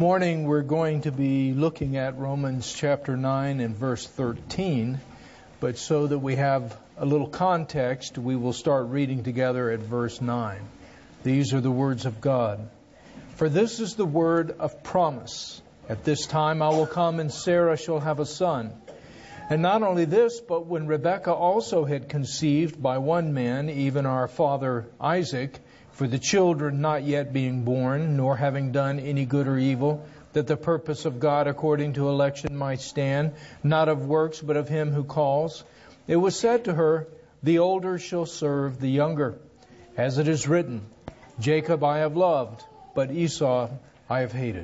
Morning we're going to be looking at Romans chapter 9 and verse 13, but so that we have a little context, we will start reading together at verse 9. These are the words of God. For this is the word of promise. At this time I will come, and Sarah shall have a son. And not only this, but when Rebekah also had conceived by one man, even our father Isaac, for the children not yet being born, nor having done any good or evil, that the purpose of God according to election might stand, not of works, but of him who calls, it was said to her, the older shall serve the younger. As it is written, Jacob I have loved, but Esau I have hated.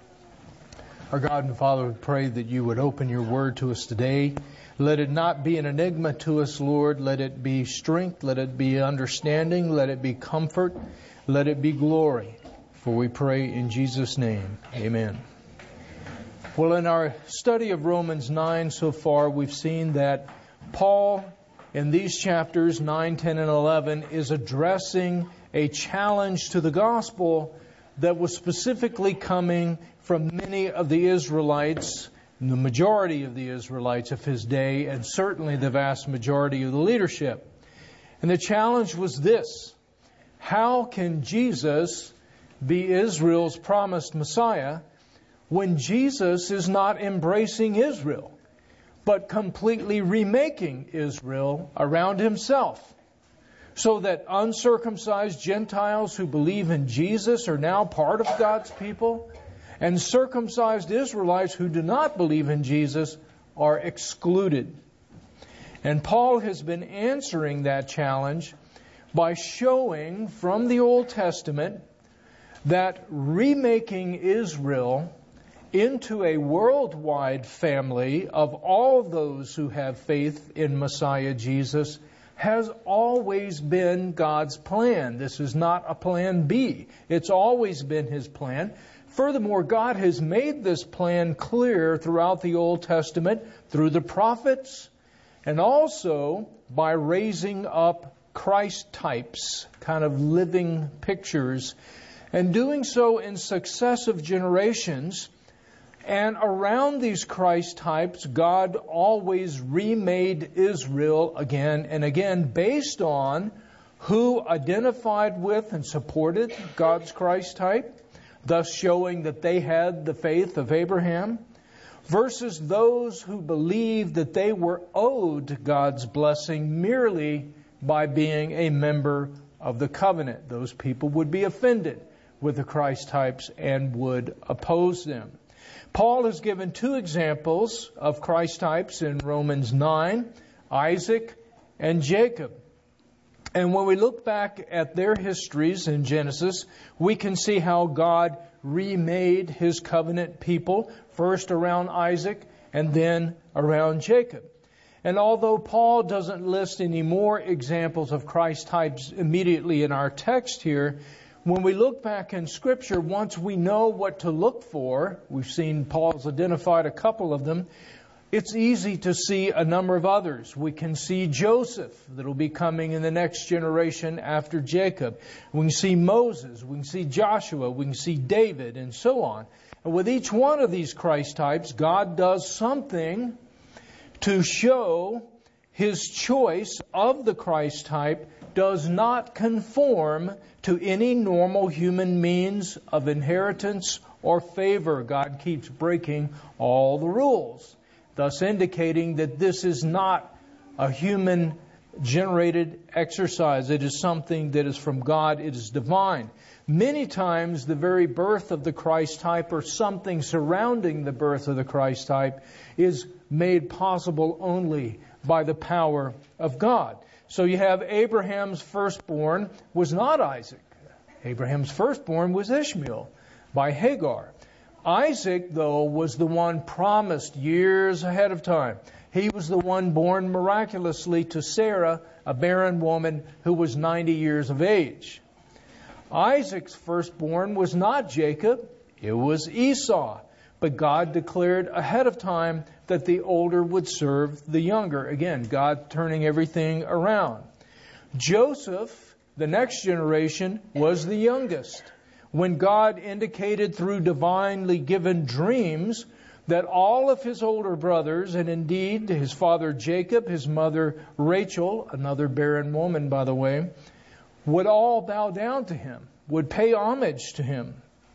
Our God and Father, we pray that you would open your word to us today. Let it not be an enigma to us, Lord. Let it be strength. Let it be understanding. Let it be comfort. Let it be glory. For we pray in Jesus' name. Amen. Well, in our study of Romans 9 so far, we've seen that Paul, in these chapters 9, 10, and 11, is addressing a challenge to the gospel that was specifically coming from many of the Israelites, the majority of the Israelites of his day, and certainly the vast majority of the leadership. And the challenge was this: how can Jesus be Israel's promised Messiah when Jesus is not embracing Israel, but completely remaking Israel around himself? So that uncircumcised Gentiles who believe in Jesus are now part of God's people, and circumcised Israelites who do not believe in Jesus are excluded. And Paul has been answering that challenge by showing from the Old Testament that remaking Israel into a worldwide family of all those who have faith in Messiah Jesus has always been God's plan. This is not a plan B. It's always been His plan. Furthermore, God has made this plan clear throughout the Old Testament through the prophets and also by raising up Christ types, kind of living pictures, and doing so in successive generations. And around these Christ types, God always remade Israel again and again based on who identified with and supported God's Christ type, thus showing that they had the faith of Abraham, versus those who believed that they were owed God's blessing merely by being a member of the covenant. Those people would be offended with the Christ types and would oppose them. Paul has given two examples of Christ types in Romans 9, Isaac and Jacob. And when we look back at their histories in Genesis, we can see how God remade His covenant people, first around Isaac and then around Jacob. And although Paul doesn't list any more examples of Christ types immediately in our text here, when we look back in Scripture, once we know what to look for, we've seen Paul's identified a couple of them, it's easy to see a number of others. We can see Joseph, that will be coming in the next generation after Jacob. We can see Moses, we can see Joshua, we can see David, and so on. And with each one of these Christ types, God does something to show His choice of the Christ type does not conform to any normal human means of inheritance or favor. God keeps breaking all the rules, thus indicating that this is not a human-generated exercise. It is something that is from God. It is divine. Many times the very birth of the Christ type or something surrounding the birth of the Christ type is made possible only by the power of God. So you have Abraham's firstborn was not Isaac. Abraham's firstborn was Ishmael by Hagar. Isaac, though, was the one promised years ahead of time. He was the one born miraculously to Sarah, a barren woman who was 90 years of age. Isaac's firstborn was not Jacob, it was Esau. But God declared ahead of time that the older would serve the younger. Again, God turning everything around. Joseph, the next generation, was the youngest. when God indicated through divinely given dreams that all of his older brothers, and indeed his father Jacob, his mother Rachel, another barren woman, by the way, would all bow down to him, would pay homage to him.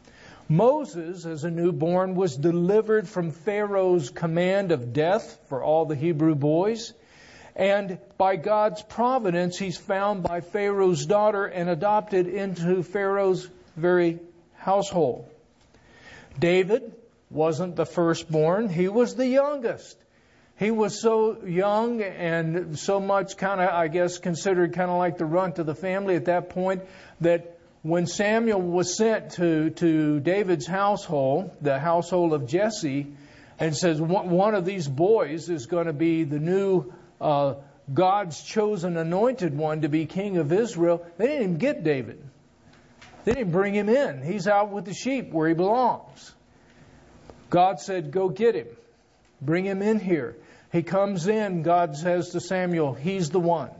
Moses, as a newborn, was delivered from Pharaoh's command of death for all the Hebrew boys. And by God's providence, he's found by Pharaoh's daughter and adopted into Pharaoh's very household. David wasn't the firstborn. He was the youngest. He was so young and so much considered kind of like the runt of the family at that point, that when Samuel was sent to David's household, the household of Jesse, and says one of these boys is going to be the new God's chosen anointed one to be king of Israel, they didn't even get David. They didn't bring him in. He's out with the sheep where he belongs. God said, go get him. Bring him in here. He comes in, God says to Samuel, he's the one.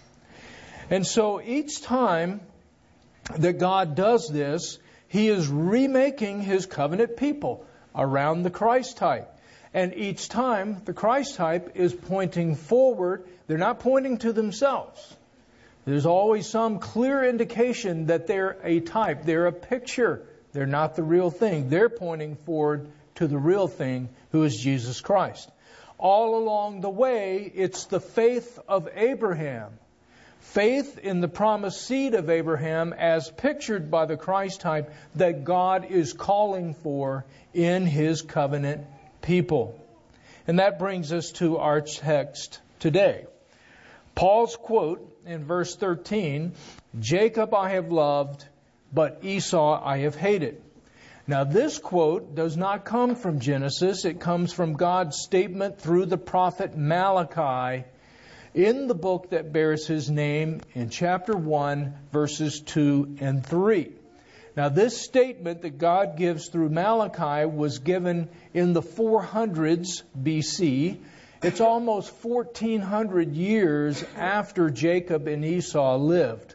And so each time that God does this, he is remaking his covenant people around the Christ type. And each time the Christ type is pointing forward. They're not pointing to themselves. There's always some clear indication that they're a type. They're a picture. They're not the real thing. They're pointing forward to the real thing, who is Jesus Christ. All along the way, it's the faith of Abraham. Faith in the promised seed of Abraham as pictured by the Christ type that God is calling for in his covenant people. And that brings us to our text today. Paul's quote in verse 13, Jacob I have loved, but Esau I have hated. Now this quote does not come from Genesis. It comes from God's statement through the prophet Malachi in the book that bears his name in chapter 1, verses 2 and 3. Now this statement that God gives through Malachi was given in the 400s BC. It's almost 1,400 years after Jacob and Esau lived.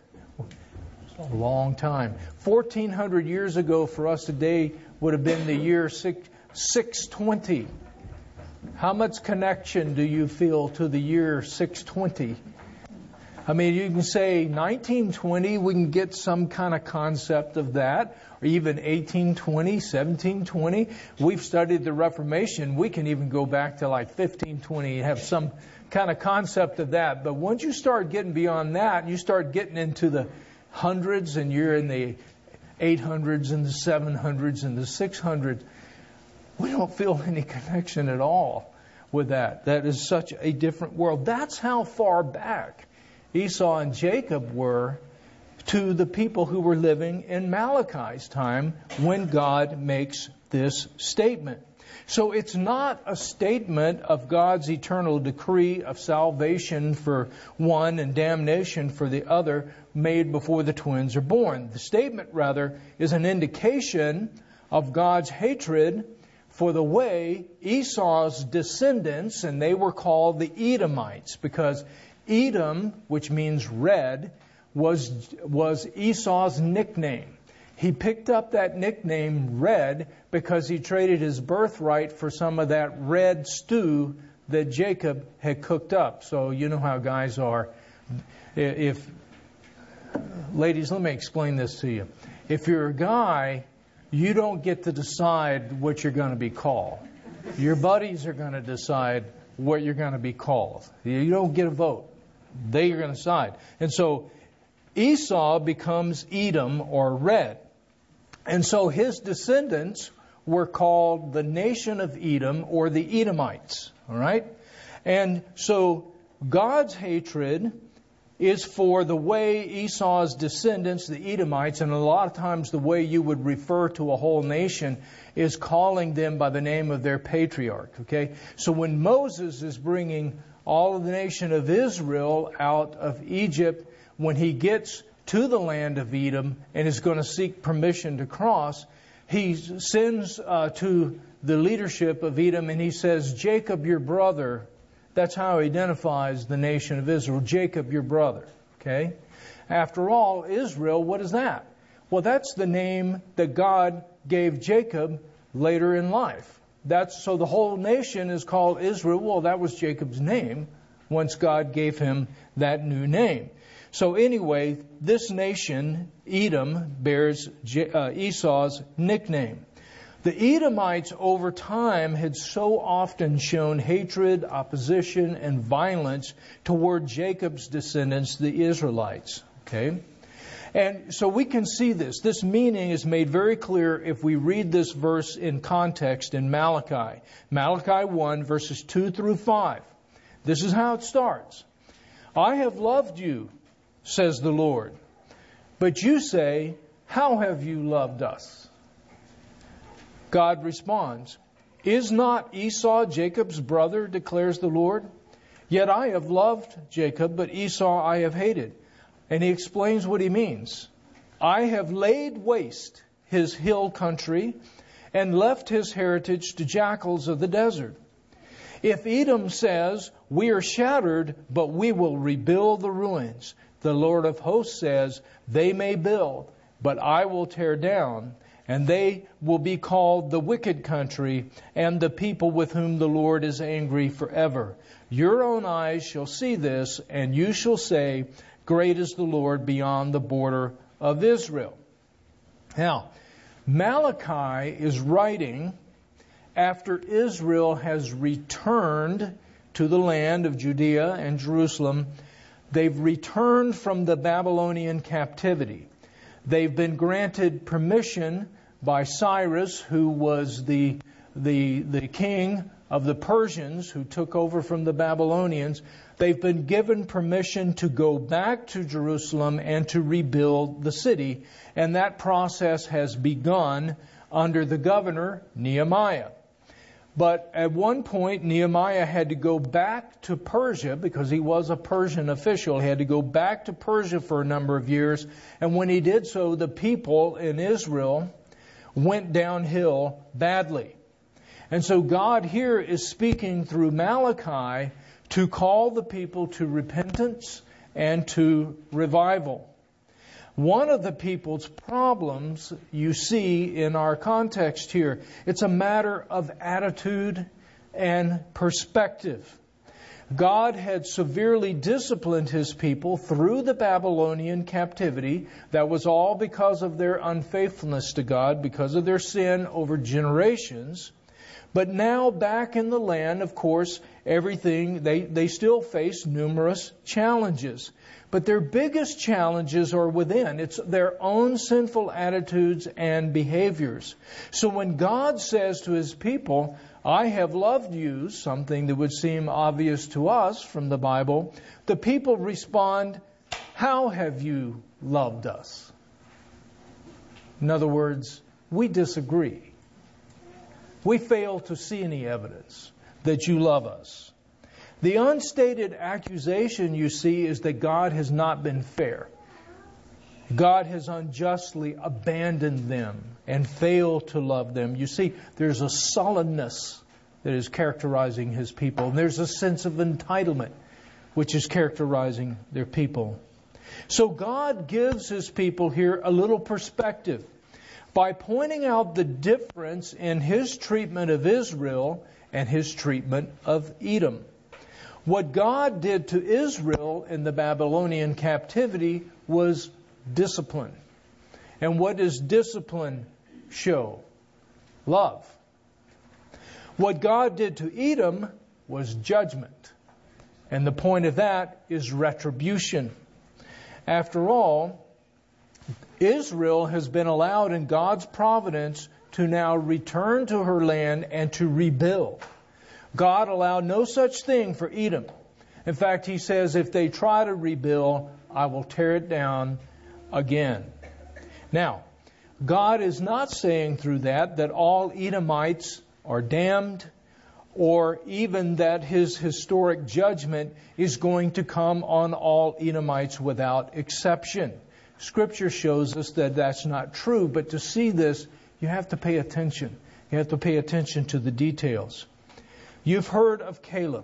A long time. 1,400 years ago for us today would have been the year 620. How much connection do you feel to the year 620? I mean, you can say 1920, we can get some kind of concept of that, or even 1820, 1720. We've studied the Reformation. We can even go back to like 1520 and have some kind of concept of that. But once you start getting beyond that, you start getting into the hundreds, and you're in the 800s and the 700s and the 600s. We don't feel any connection at all with that. That is such a different world. That's how far back Esau and Jacob were to the people who were living in Malachi's time when God makes this statement. So it's not a statement of God's eternal decree of salvation for one and damnation for the other made before the twins are born. The statement, rather, is an indication of God's hatred for the way Esau's descendants, and they were called the Edomites, because Edom, which means red, was Esau's nickname. He picked up that nickname red because he traded his birthright for some of that red stew that Jacob had cooked up. So you know how guys are. Ladies, let me explain this to you. If you're a guy, you don't get to decide what you're going to be called. Your buddies are going to decide what you're going to be called. You don't get a vote. They are going to decide. And so Esau becomes Edom, or red. And so his descendants were called the nation of Edom, or the Edomites. All right? And so God's hatred is for the way Esau's descendants, the Edomites, and a lot of times the way you would refer to a whole nation is calling them by the name of their patriarch. Okay? So when Moses is bringing all of the nation of Israel out of Egypt, when he gets to the land of Edom and is going to seek permission to cross, he sends to the leadership of Edom and he says, Jacob, your brother. That's how he identifies the nation of Israel. Jacob, your brother. Okay? After all, Israel, what is that? Well, that's the name that God gave Jacob later in life. So the whole nation is called Israel. Well, that was Jacob's name once God gave him that new name. So anyway, this nation, Edom, bears Esau's nickname. The Edomites over time had so often shown hatred, opposition, and violence toward Jacob's descendants, the Israelites. Okay? And so we can see this. This meaning is made very clear if we read this verse in context in Malachi. Malachi 1, verses 2 through 5. This is how it starts. I have loved you, says the Lord. But you say, how have you loved us? God responds, is not Esau Jacob's brother, declares the Lord? Yet I have loved Jacob, but Esau I have hated. And he explains what he means. I have laid waste his hill country and left his heritage to jackals of the desert. If Edom says, we are shattered, but we will rebuild the ruins, the Lord of hosts says, they may build, but I will tear down, and they will be called the wicked country and the people with whom the Lord is angry forever. Your own eyes shall see this, and you shall say, great is the Lord beyond the border of Israel. Now, Malachi is writing after Israel has returned to the land of Judea and Jerusalem. They've returned from the Babylonian captivity. They've been granted permission by Cyrus, who was the king of the Persians who took over from the Babylonians. They've been given permission to go back to Jerusalem and to rebuild the city. And that process has begun under the governor, Nehemiah. But at one point, Nehemiah had to go back to Persia because he was a Persian official. He had to go back to Persia for a number of years. And when he did so, the people in Israel went downhill badly. And so God here is speaking through Malachi to call the people to repentance and to revival. One of the people's problems you see in our context here, it's a matter of attitude and perspective. God had severely disciplined His people through the Babylonian captivity. That was all because of their unfaithfulness to God, because of their sin over generations. But now back in the land, of course, they still face numerous challenges. But their biggest challenges are within. It's their own sinful attitudes and behaviors. So when God says to His people, I have loved you, something that would seem obvious to us from the Bible, the people respond, how have you loved us? In other words, we disagree. We fail to see any evidence that you love us. The unstated accusation you see is that God has not been fair. God has unjustly abandoned them and failed to love them. You see, there's a sullenness that is characterizing His people. And there's a sense of entitlement which is characterizing their people. So God gives His people here a little perspective by pointing out the difference in His treatment of Israel and His treatment of Edom. What God did to Israel in the Babylonian captivity was discipline. And what does discipline show? Love. What God did to Edom was judgment. And the point of that is retribution. After all, Israel has been allowed in God's providence to now return to her land and to rebuild. God allowed no such thing for Edom. In fact, He says, if they try to rebuild, I will tear it down again. Now, God is not saying through that all Edomites are damned, or even that His historic judgment is going to come on all Edomites without exception. Scripture shows us that that's not true, but to see this, you have to pay attention. You have to pay attention to the details. You've heard of Caleb.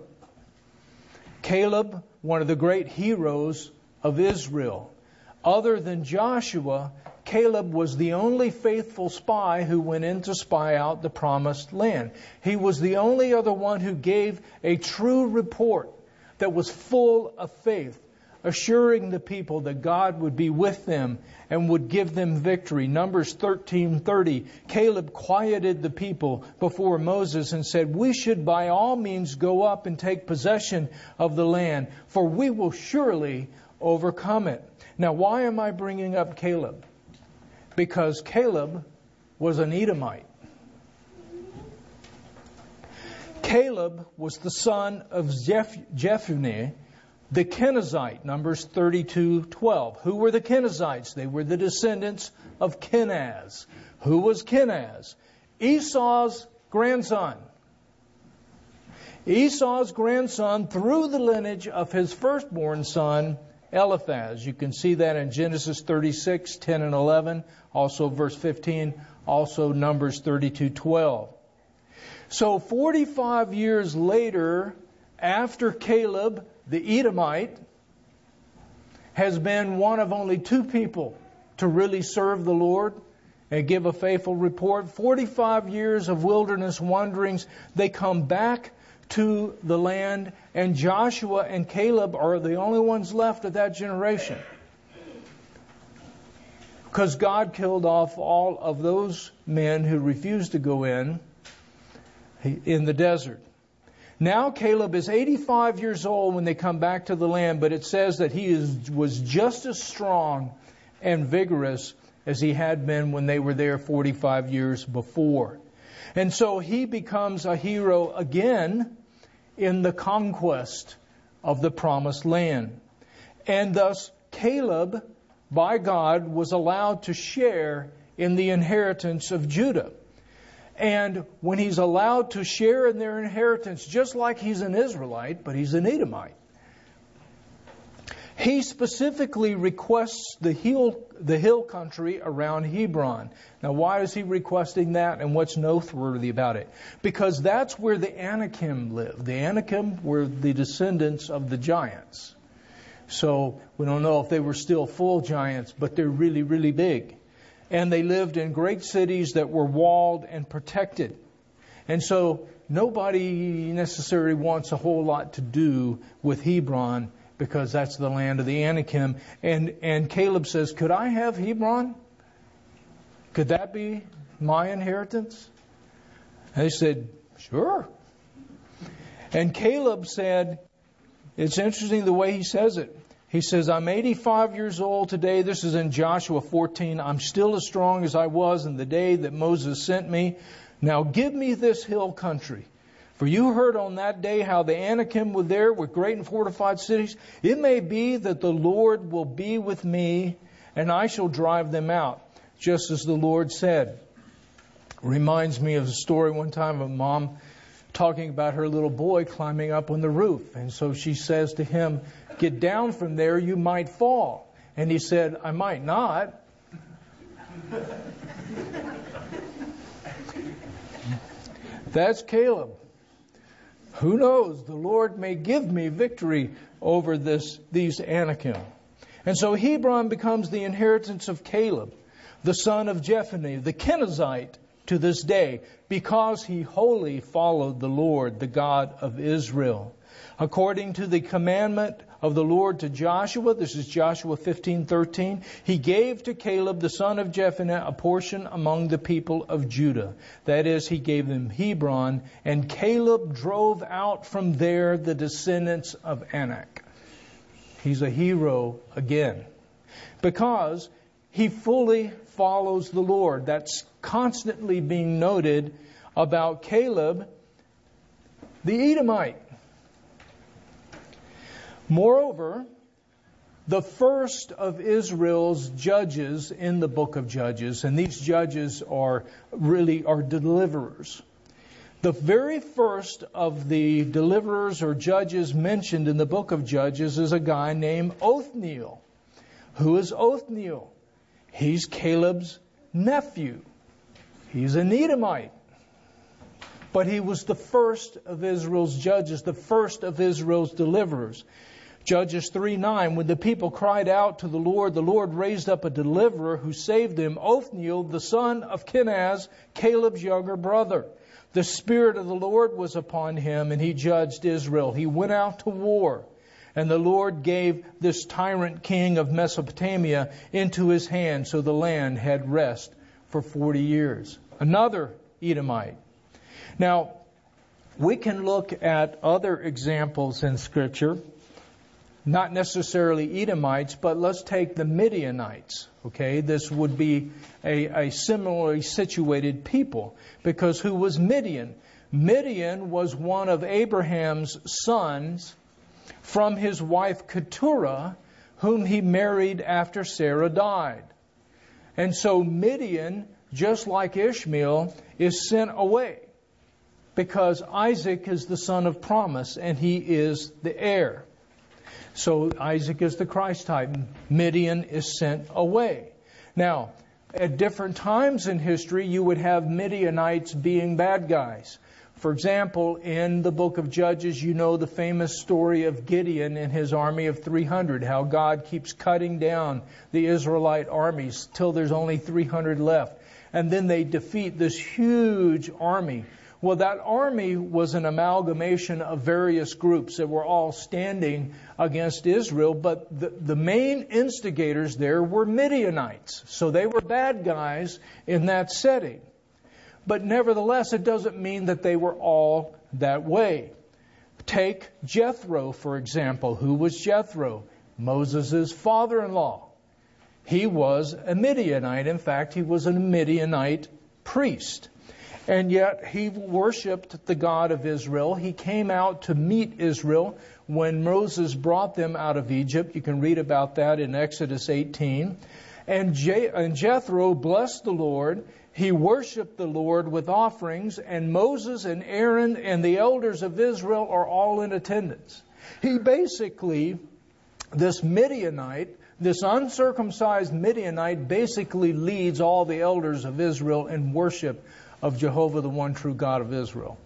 Caleb, one of the great heroes of Israel. Other than Joshua, Caleb was the only faithful spy who went in to spy out the promised land. He was the only other one who gave a true report that was full of faith, assuring the people that God would be with them and would give them victory. Numbers 13:30, Caleb quieted the people before Moses and said, "We should by all means go up and take possession of the land, for we will surely overcome it." Now, why am I bringing up Caleb? Because Caleb was an Edomite. Caleb was the son of Jephunneh, the Kenizzite, Numbers 32:12. Who were the Kenizzites? They were the descendants of Kenaz. Who was Kenaz? Esau's grandson. Esau's grandson through the lineage of his firstborn son, Eliphaz. You can see that in Genesis 36:10 and 11, also verse 15, also Numbers 32:12. So 45 years later, after Caleb, the Edomite, has been one of only two people to really serve the Lord and give a faithful report. 45 years of wilderness wanderings, they come back to the land, and Joshua and Caleb are the only ones left of that generation. Because God killed off all of those men who refused to go in the desert. Now Caleb is 85 years old when they come back to the land, but it says that he was just as strong and vigorous as he had been when they were there 45 years before. And so he becomes a hero again in the conquest of the promised land. And thus Caleb, by God, was allowed to share in the inheritance of Judah. And when he's allowed to share in their inheritance, just like he's an Israelite, but he's an Edomite, he specifically requests the hill country around Hebron. Now, why is he requesting that, and what's noteworthy about it? Because that's where the Anakim lived. The Anakim were the descendants of the giants. So we don't know if they were still full giants, but they're really, really big. And they lived in great cities that were walled and protected. And so nobody necessarily wants a whole lot to do with Hebron, because that's the land of the Anakim. And Caleb says, "Could I have Hebron? Could that be my inheritance?" And they said, "Sure." And Caleb said, it's interesting the way he says it. He says, "I'm 85 years old today." This is in Joshua 14. "I'm still as strong as I was in the day that Moses sent me. Now give me this hill country. For you heard on that day how the Anakim were there with great and fortified cities. It may be that the Lord will be with me, and I shall drive them out, just as the Lord said." Reminds me of a story one time of a mom talking about her little boy climbing up on the roof. And so she says to him, "Get down from there, you might fall." And he said, "I might not." That's Caleb. Who knows? The Lord may give me victory over these Anakim. And so Hebron becomes the inheritance of Caleb, the son of Jephunneh, the Kenizzite, to this day, because he wholly followed the Lord, the God of Israel. According to the commandment of the Lord to Joshua, this is Joshua 15:13, he gave to Caleb, the son of Jephunneh, a portion among the people of Judah. That is, he gave them Hebron, and Caleb drove out from there the descendants of Anak. He's a hero again, because he fully follows the Lord. That's constantly being noted about Caleb, the Edomite. Moreover, the first of Israel's judges in the book of Judges, and these judges are deliverers. The very first of the deliverers or judges mentioned in the book of Judges is a guy named Othniel. Who is Othniel? He's Caleb's nephew. He's an Edomite. But he was the first of Israel's judges, the first of Israel's deliverers. Judges 3:9, when the people cried out to the Lord raised up a deliverer who saved them, Othniel, the son of Kenaz, Caleb's younger brother. The Spirit of the Lord was upon him, and he judged Israel. He went out to war, and the Lord gave this tyrant king of Mesopotamia into his hand, so the land had rest for 40 years. Another Edomite. Now, we can look at other examples in Scripture, not necessarily Edomites, but let's take the Midianites. Okay, this would be a similarly situated people, because who was Midian? Midian was one of Abraham's sons from his wife Keturah, whom he married after Sarah died. And so Midian, just like Ishmael, is sent away, because Isaac is the son of promise and he is the heir. So Isaac is the Christ type. Midian is sent away. Now, at different times in history, you would have Midianites being bad guys. For example, in the book of Judges, you know the famous story of Gideon and his army of 300, how God keeps cutting down the Israelite armies till there's only 300 left. And then they defeat this huge army. Well, that army was an amalgamation of various groups that were all standing against Israel, but the main instigators there were Midianites. So they were bad guys in that setting. But nevertheless, it doesn't mean that they were all that way. Take Jethro, for example. Who was Jethro? Moses' father-in-law. He was a Midianite. In fact, he was a Midianite priest. And yet he worshipped the God of Israel. He came out to meet Israel when Moses brought them out of Egypt. You can read about that in Exodus 18. And Jethro blessed the Lord. He worshipped the Lord with offerings. And Moses and Aaron and the elders of Israel are all in attendance. He basically, this Midianite, this uncircumcised Midianite, basically leads all the elders of Israel in worship of Jehovah, the one true God of Israel.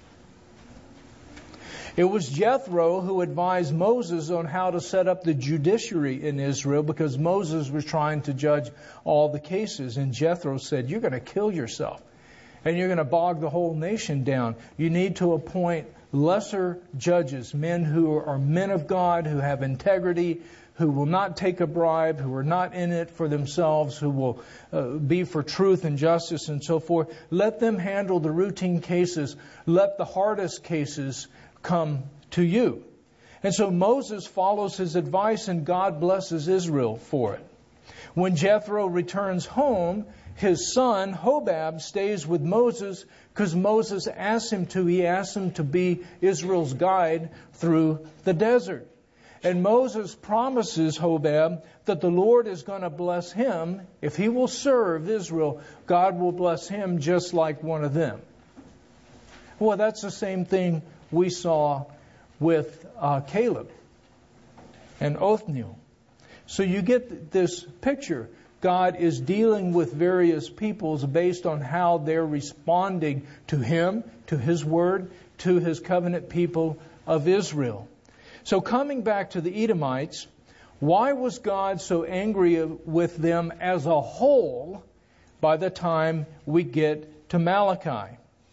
It was Jethro who advised Moses on how to set up the judiciary in Israel, because Moses was trying to judge all the cases. And Jethro said, you're going to kill yourself, and you're going to bog the whole nation down. You need to appoint lesser judges, men who are men of God, who have integrity, who will not take a bribe, who are not in it for themselves, who will be for truth and justice and so forth. Let them handle the routine cases. Let the hardest cases come to you. And so Moses follows his advice, and God blesses Israel for it. When Jethro returns home, his son Hobab stays with Moses because Moses asked him to. He asked him to be Israel's guide through the desert. And Moses promises Hobab that the Lord is going to bless him. If he will serve Israel, God will bless him just like one of them. Well, that's the same thing we saw with Caleb and Othniel. So you get this picture. God is dealing with various peoples based on how they're responding to Him, to His Word, to His covenant people of Israel. So coming back to the Edomites, why was God so angry with them as a whole by the time we get to Malachi?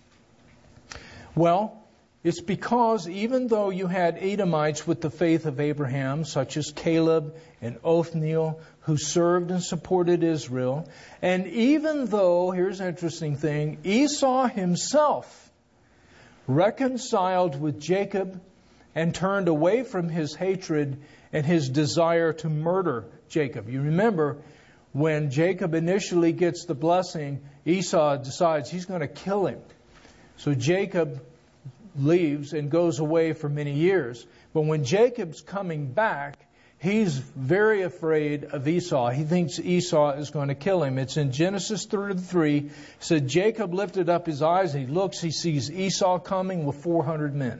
Well, it's because even though you had Edomites with the faith of Abraham, such as Caleb and Othniel, who served and supported Israel, and even though, here's an interesting thing, Esau himself reconciled with Jacob and turned away from his hatred and his desire to murder Jacob. You remember, when Jacob initially gets the blessing, Esau decides he's going to kill him. So Jacob leaves and goes away for many years. But when Jacob's coming back, he's very afraid of Esau. He thinks Esau is going to kill him. It's in Genesis 33. It said, Jacob lifted up his eyes and he looks, he sees Esau coming with 400 men.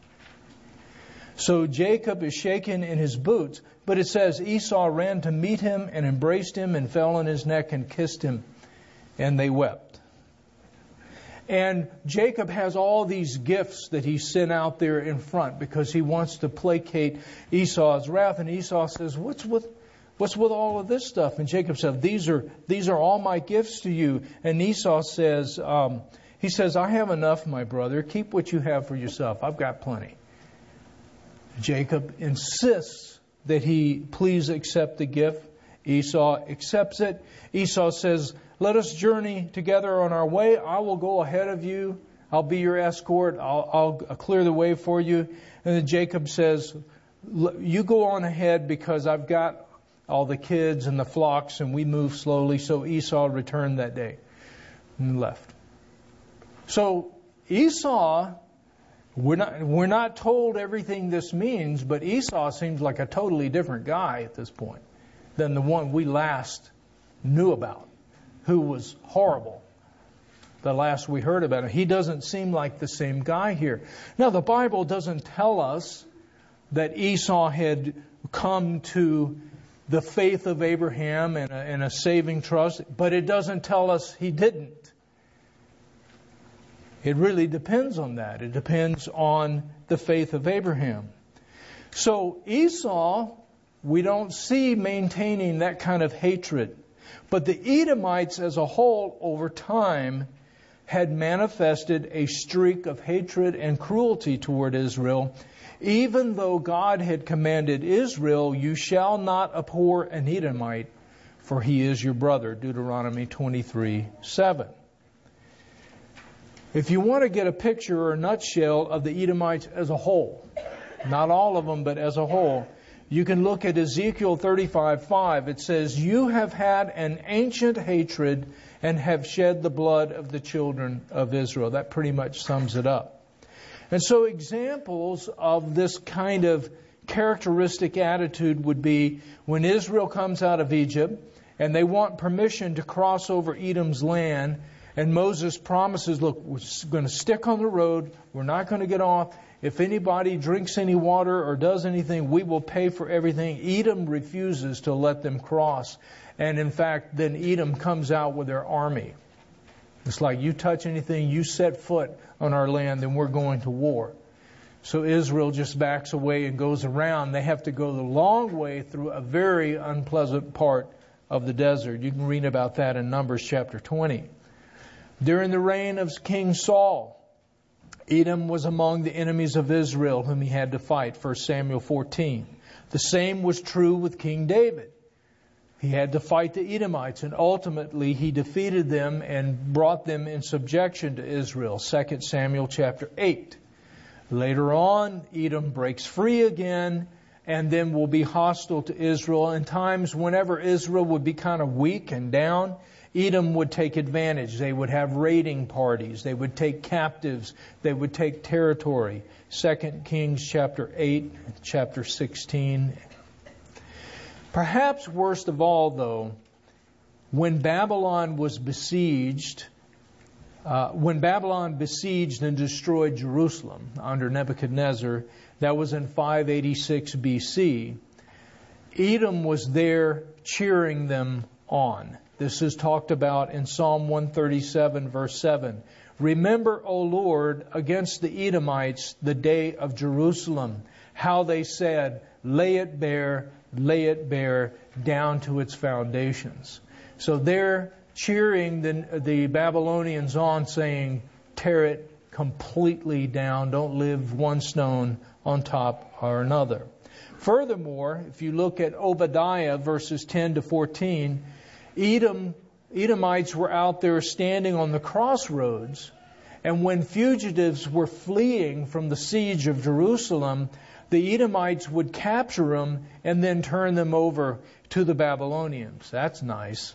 So Jacob is shaken in his boots, but it says Esau ran to meet him and embraced him and fell on his neck and kissed him, and they wept. And Jacob has all these gifts that he sent out there in front because he wants to placate Esau's wrath. And Esau says, what's with all of this stuff? And Jacob said, these are all my gifts to you. And Esau says, he says, I have enough, my brother. Keep what you have for yourself. I've got plenty. Jacob insists that he please accept the gift. Esau accepts it. Esau says, let us journey together on our way. I will go ahead of you. I'll be your escort. I'll clear the way for you. And then Jacob says, you go on ahead because I've got all the kids and the flocks and we move slowly. So Esau returned that day and left. So Esau, we're not told everything this means, but Esau seems like a totally different guy at this point than the one we last knew about, who was horrible. The last we heard about him. He doesn't seem like the same guy here. Now, the Bible doesn't tell us that Esau had come to the faith of Abraham and a saving trust, but it doesn't tell us he didn't. It really depends on that. It depends on the faith of Abraham. So Esau, we don't see maintaining that kind of hatred. But the Edomites as a whole, over time, had manifested a streak of hatred and cruelty toward Israel, even though God had commanded Israel, you shall not abhor an Edomite, for he is your brother, Deuteronomy 23:7. If you want to get a picture or a nutshell of the Edomites as a whole, not all of them, but as a whole, you can look at Ezekiel 35:5. It says, you have had an ancient hatred and have shed the blood of the children of Israel. That pretty much sums it up. And so examples of this kind of characteristic attitude would be when Israel comes out of Egypt and they want permission to cross over Edom's land. And Moses promises, look, we're going to stick on the road. We're not going to get off. If anybody drinks any water or does anything, we will pay for everything. Edom refuses to let them cross. And in fact, then Edom comes out with their army. It's like, you touch anything, you set foot on our land, then we're going to war. So Israel just backs away and goes around. They have to go the long way through a very unpleasant part of the desert. You can read about that in Numbers chapter 20. During the reign of King Saul, Edom was among the enemies of Israel whom he had to fight, 1 Samuel 14. The same was true with King David. He had to fight the Edomites, and ultimately he defeated them and brought them in subjection to Israel, 2 Samuel chapter 8. Later on, Edom breaks free again and then will be hostile to Israel. In times whenever Israel would be kind of weak and down, Edom would take advantage. They would have raiding parties. They would take captives. They would take territory. 2 Kings chapter 8, chapter 16. Perhaps worst of all, though, when Babylon was besieged, and destroyed Jerusalem under Nebuchadnezzar, that was in 586 BC, Edom was there cheering them on. This is talked about in Psalm 137, verse 7. Remember, O Lord, against the Edomites the day of Jerusalem, how they said, lay it bare, down to its foundations. So they're cheering the Babylonians on, saying, tear it completely down. Don't live one stone on top or another. Furthermore, if you look at Obadiah verses 10 to 14, Edomites were out there standing on the crossroads, and when fugitives were fleeing from the siege of Jerusalem, the Edomites would capture them and then turn them over to the Babylonians. That's nice.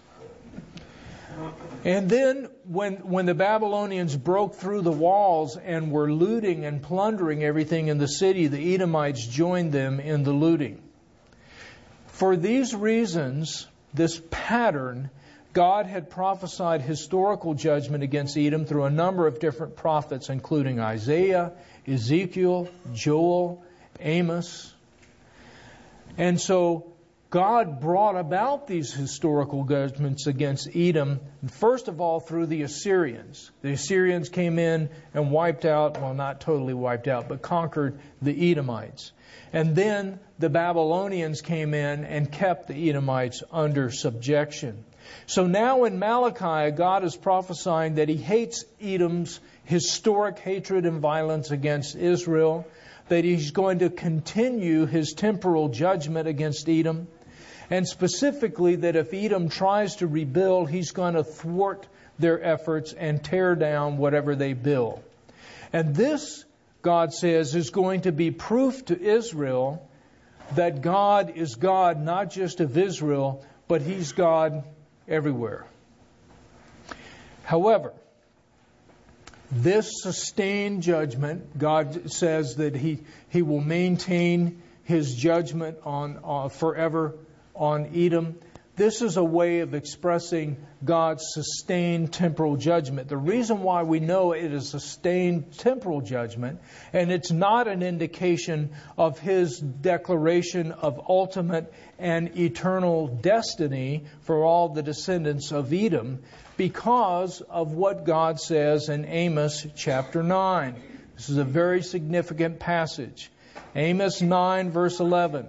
And then when the Babylonians broke through the walls and were looting and plundering everything in the city, the Edomites joined them in the looting. For these reasons, this pattern, God had prophesied historical judgment against Edom through a number of different prophets, including Isaiah, Ezekiel, Joel, Amos. And so God brought about these historical judgments against Edom, first of all through the Assyrians. The Assyrians came in and wiped out, well, not totally wiped out, but conquered the Edomites. And then the Babylonians came in and kept the Edomites under subjection. So now in Malachi, God is prophesying that He hates Edom's historic hatred and violence against Israel, that He's going to continue His temporal judgment against Edom, and specifically that if Edom tries to rebuild, He's going to thwart their efforts and tear down whatever they build. And this, God says, is going to be proof to Israel that God is God not just of Israel, but He's God everywhere. However, this sustained judgment, God says that He will maintain His judgment on forever on Edom. This is a way of expressing God's sustained temporal judgment. The reason why we know it is sustained temporal judgment, and it's not an indication of His declaration of ultimate and eternal destiny for all the descendants of Edom, because of what God says in Amos chapter 9. This is a very significant passage. Amos 9 verse 11.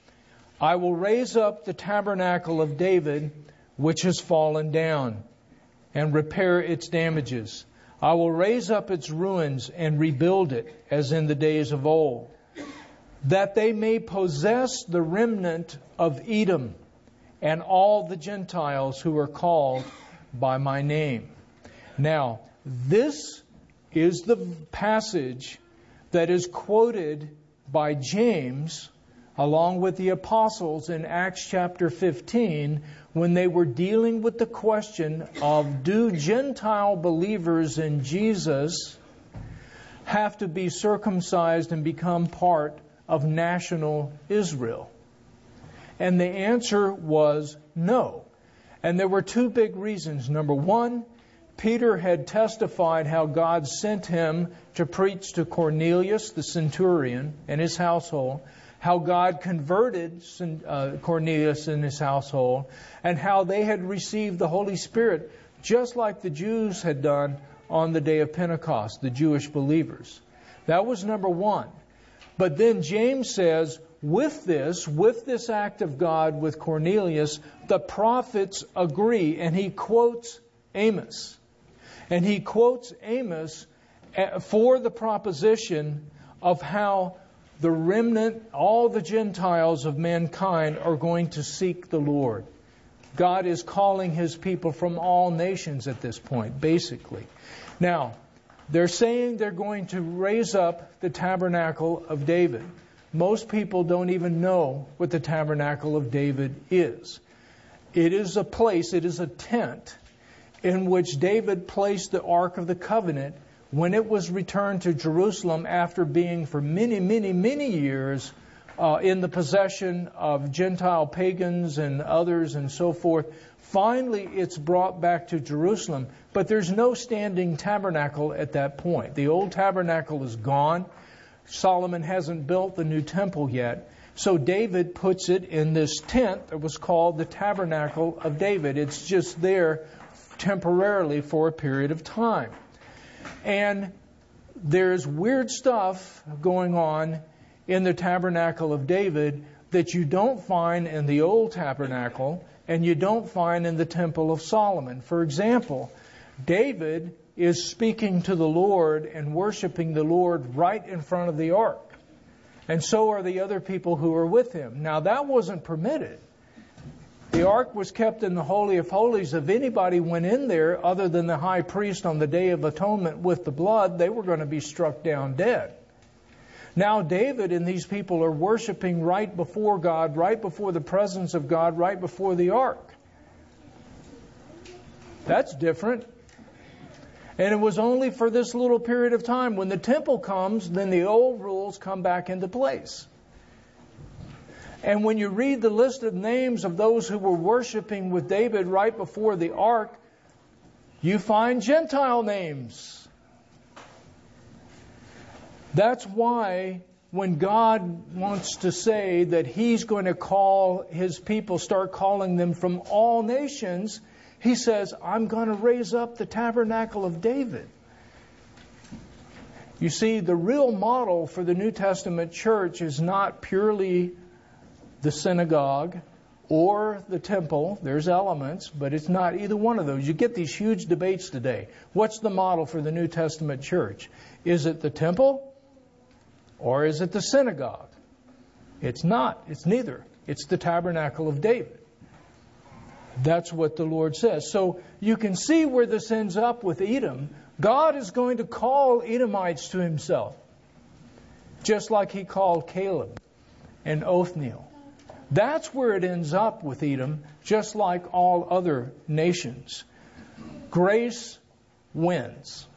I will raise up the tabernacle of David, which has fallen down, and repair its damages. I will raise up its ruins and rebuild it, as in the days of old, that they may possess the remnant of Edom and all the Gentiles who are called by my name. Now, this is the passage that is quoted by James along with the apostles in Acts chapter 15, when they were dealing with the question of, do Gentile believers in Jesus have to be circumcised and become part of national Israel? And the answer was no. And there were two big reasons. Number one, Peter had testified how God sent him to preach to Cornelius, the centurion, and his household, how God converted Cornelius and his household, and how they had received the Holy Spirit just like the Jews had done on the day of Pentecost, the Jewish believers. That was number one. But then James says, with this act of God with Cornelius, the prophets agree. And he quotes Amos. And he quotes Amos for the proposition of how the remnant, all the Gentiles of mankind, are going to seek the Lord. God is calling His people from all nations at this point, basically. Now, they're saying they're going to raise up the tabernacle of David. Most people don't even know what the tabernacle of David is. It is a place, it is a tent in which David placed the Ark of the Covenant when it was returned to Jerusalem after being for many, many, many years in the possession of Gentile pagans and others and so forth. Finally, it's brought back to Jerusalem, but there's no standing tabernacle at that point. The old tabernacle is gone. Solomon hasn't built the new temple yet. So David puts it in this tent that was called the Tabernacle of David. It's just there temporarily for a period of time. And there's weird stuff going on in the Tabernacle of David that you don't find in the old tabernacle and you don't find in the Temple of Solomon. For example, David is speaking to the Lord and worshiping the Lord right in front of the ark. And so are the other people who are with him. Now, that wasn't permitted. The ark was kept in the Holy of Holies. If anybody went in there other than the high priest on the Day of Atonement with the blood, they were going to be struck down dead. Now David and these people are worshiping right before God, right before the presence of God, right before the ark. That's different. And it was only for this little period of time. When the temple comes, then the old rules come back into place. And when you read the list of names of those who were worshiping with David right before the ark, you find Gentile names. That's why when God wants to say that He's going to call His people, start calling them from all nations, He says, I'm going to raise up the tabernacle of David. You see, the real model for the New Testament church is not purely the synagogue or the temple. There's elements, but it's not either one of those. You get these huge debates today. What's the model for the New Testament church? Is it the temple or is it the synagogue? It's not. It's neither. It's the tabernacle of David. That's what the Lord says. So you can see where this ends up with Edom. God is going to call Edomites to Himself, just like He called Caleb and Othniel. That's where it ends up with Edom, just like all other nations. Grace wins.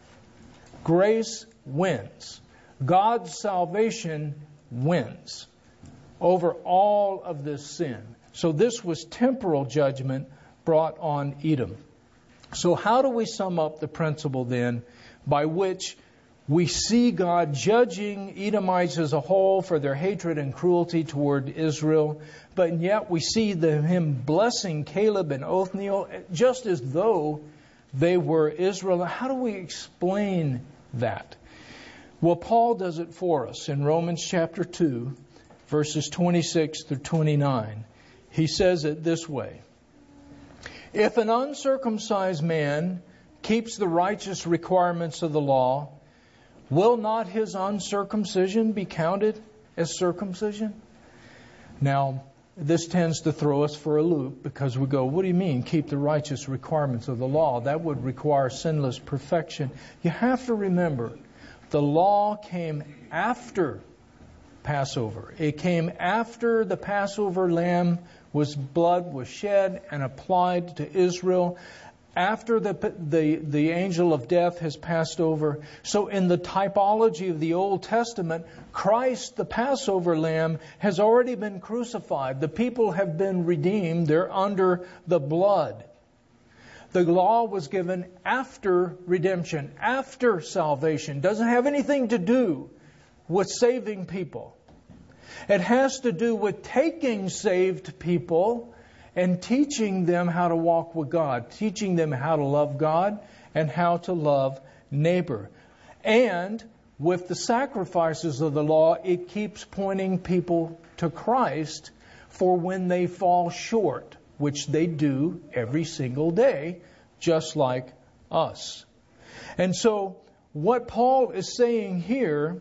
Grace wins. God's salvation wins over all of this sin. So this was temporal judgment brought on Edom. So how do we sum up the principle then by which we see God judging Edomites as a whole for their hatred and cruelty toward Israel, but yet we see Him blessing Caleb and Othniel just as though they were Israel? How do we explain that? Well, Paul does it for us in Romans chapter 2, verses 26 through 29. He says it this way. If an uncircumcised man keeps the righteous requirements of the law, will not his uncircumcision be counted as circumcision? Now, this tends to throw us for a loop because we go, what do you mean, keep the righteous requirements of the law? That would require sinless perfection. You have to remember, the law came after Passover. It came after the Passover lamb blood was shed and applied to Israel, after the angel of death has passed over. So in the typology of the Old Testament, Christ, the Passover lamb, has already been crucified. The people have been redeemed. They're under the blood. The law was given after redemption, after salvation. Doesn't have anything to do with saving people. It has to do with taking saved people and teaching them how to walk with God, teaching them how to love God and how to love neighbor. And with the sacrifices of the law, it keeps pointing people to Christ for when they fall short, which they do every single day, just like us. And so what Paul is saying here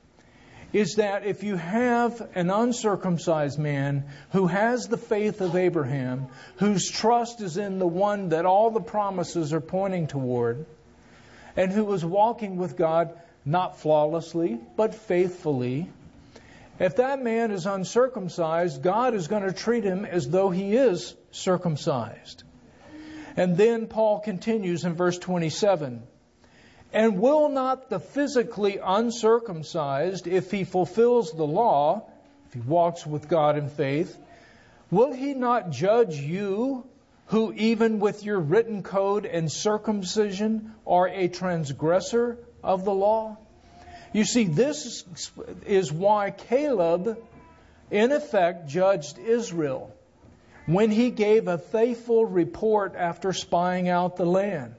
is that if you have an uncircumcised man who has the faith of Abraham, whose trust is in the one that all the promises are pointing toward, and who is walking with God not flawlessly, but faithfully, if that man is uncircumcised, God is going to treat him as though he is circumcised. And then Paul continues in verse 27. And will not the physically uncircumcised, if he fulfills the law, if he walks with God in faith, will he not judge you, who even with your written code and circumcision are a transgressor of the law? You see, this is why Caleb, in effect, judged Israel when he gave a faithful report after spying out the land.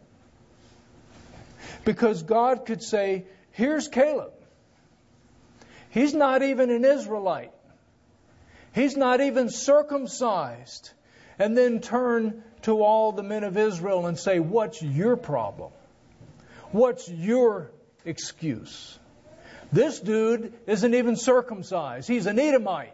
Because God could say, here's Caleb. He's not even an Israelite. He's not even circumcised. And then turn to all the men of Israel and say, what's your problem? What's your excuse? This dude isn't even circumcised. He's an Edomite.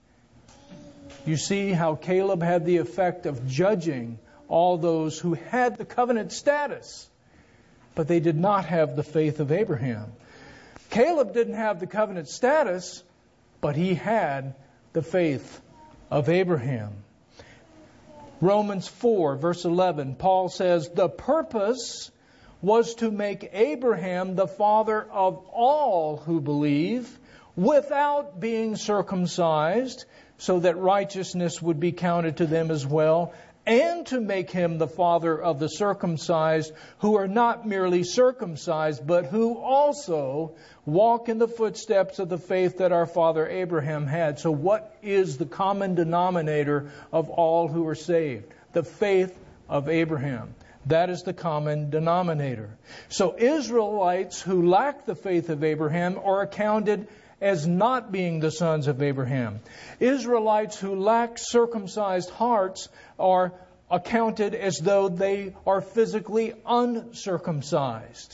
You see how Caleb had the effect of judging all those who had the covenant status, but they did not have the faith of Abraham. Caleb didn't have the covenant status, but he had the faith of Abraham. Romans 4, verse 11, Paul says, the purpose was to make Abraham the father of all who believe, without being circumcised, so that righteousness would be counted to them as well, and to make him the father of the circumcised, who are not merely circumcised, but who also walk in the footsteps of the faith that our father Abraham had. So what is the common denominator of all who are saved? The faith of Abraham. That is the common denominator. So Israelites who lack the faith of Abraham are accounted as not being the sons of Abraham. Israelites who lack circumcised hearts are accounted as though they are physically uncircumcised.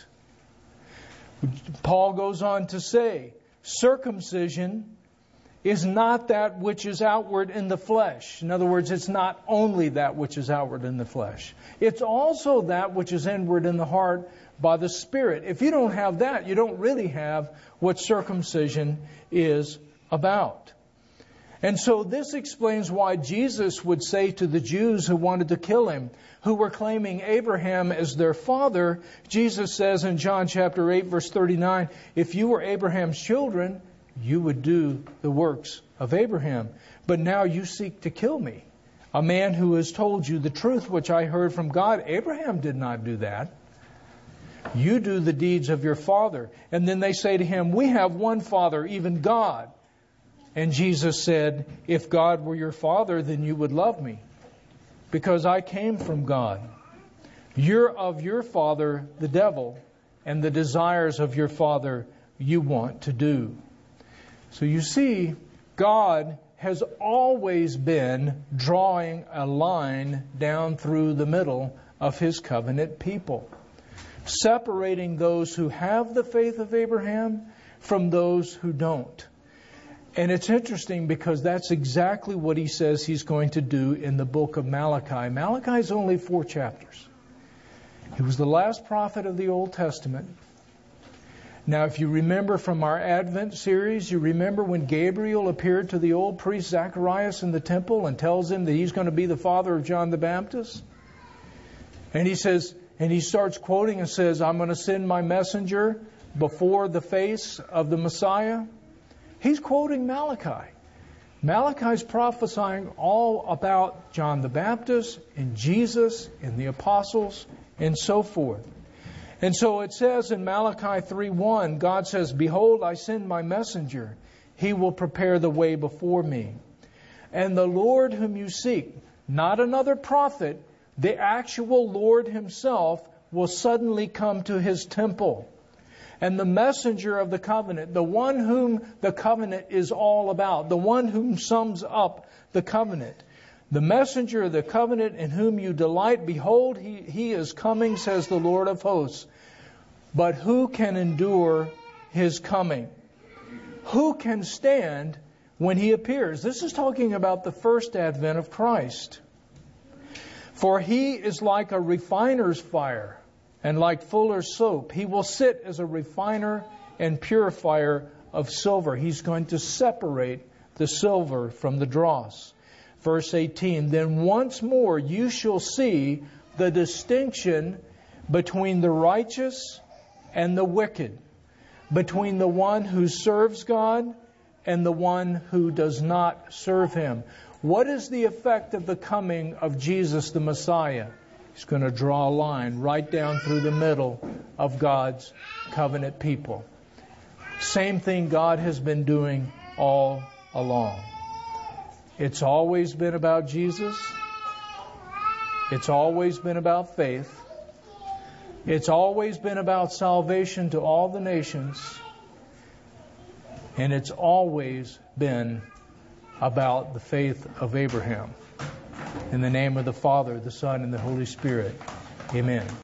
Paul goes on to say, circumcision is not that which is outward in the flesh. In other words, it's not only that which is outward in the flesh. It's also that which is inward in the heart by the Spirit. If you don't have that, you don't really have what circumcision is about. And so this explains why Jesus would say to the Jews who wanted to kill him, who were claiming Abraham as their father, Jesus says in John chapter 8, verse 39, if you were Abraham's children, you would do the works of Abraham. But now you seek to kill me, a man who has told you the truth which I heard from God. Abraham did not do that. You do the deeds of your father. And then they say to him, we have one Father, even God. And Jesus said, if God were your father, then you would love me, because I came from God. You're of your father, the devil, and the desires of your father you want to do. So you see, God has always been drawing a line down through the middle of his covenant people, separating those who have the faith of Abraham from those who don't. And it's interesting because that's exactly what he says he's going to do in the book of Malachi. Malachi is only 4 chapters. He was the last prophet of the Old Testament. Now, if you remember from our Advent series, you remember when Gabriel appeared to the old priest Zacharias in the temple and tells him that he's going to be the father of John the Baptist? And he says, and he starts quoting and says, I'm going to send my messenger before the face of the Messiah. He's quoting Malachi. Malachi's prophesying all about John the Baptist and Jesus and the apostles and so forth. And so it says in Malachi 3:1, God says, behold, I send my messenger. He will prepare the way before me. And the Lord whom you seek, not another prophet, the actual Lord himself, will suddenly come to his temple. And the messenger of the covenant, the one whom the covenant is all about, the one whom sums up the covenant, the messenger of the covenant in whom you delight, behold, he is coming, says the Lord of hosts. But who can endure his coming? Who can stand when he appears? This is talking about the first advent of Christ. For he is like a refiner's fire, and like fuller's soap. He will sit as a refiner and purifier of silver. He's going to separate the silver from the dross. Verse 18, then once more you shall see the distinction between the righteous and the wicked, between the one who serves God and the one who does not serve him. What is the effect of the coming of Jesus the Messiah? He's going to draw a line right down through the middle of God's covenant people. Same thing God has been doing all along. It's always been about Jesus. It's always been about faith. It's always been about salvation to all the nations. And it's always been about the faith of Abraham. In the name of the Father, the Son, and the Holy Spirit. Amen.